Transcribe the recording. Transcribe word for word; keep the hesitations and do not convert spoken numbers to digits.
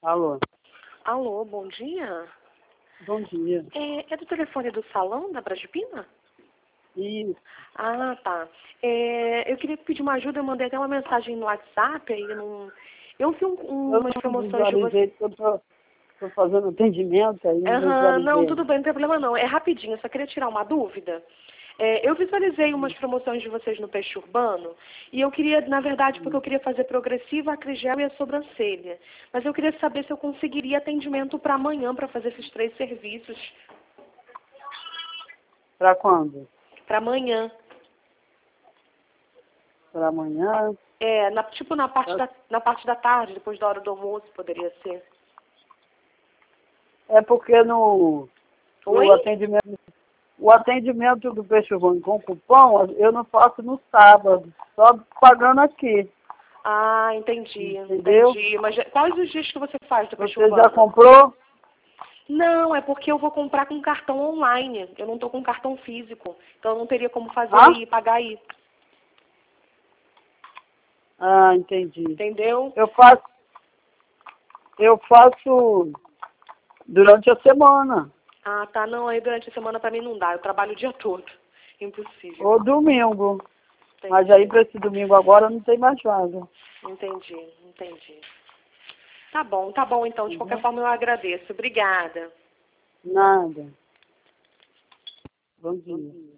Alô, Alô, bom dia. bom dia. É, é do telefone do salão da Brasipina? Isso. Ah, tá. É, eu queria pedir uma ajuda, eu mandei até uma mensagem no WhatsApp, aí não... Eu vi um, um, Eu umas não promoções de visualizei, vocês. porque eu tô, tô fazendo atendimento aí, não Aham, não, visualizei. tudo bem, não tem problema não. É rapidinho, eu só queria tirar uma dúvida. É, eu visualizei umas promoções de vocês no peixe urbano e eu queria, na verdade, porque eu queria fazer progressiva, acrigel e a sobrancelha. Mas eu queria saber se eu conseguiria atendimento para amanhã para fazer esses três serviços. Para quando? Para amanhã. Para amanhã? É, na- tipo na parte, Tá. da, na parte da tarde, depois da hora do almoço, poderia ser. É porque no, no Oi? atendimento, o atendimento do peixe urbano com cupom, eu não faço no sábado, só pagando aqui, Ah, entendi, entendeu? entendi. Mas já- quais os dias que você faz do peixe Você já urbano? comprou? Não, é porque eu vou comprar com cartão online. Eu não estou com cartão físico. Então eu não teria como fazer Hã? aí, pagar aí. Ah, entendi. Entendeu? Eu faço, eu faço durante a semana, Ah, tá. Não, aí durante a semana pra mim não dá. Eu trabalho o dia todo. Impossível. ou domingo. Mas Entendi. aí para esse domingo agora não tem mais vaga. Entendi, entendi. Tá bom, tá bom então. De qualquer Uhum. forma eu agradeço. Obrigada. Nada. Bom dia.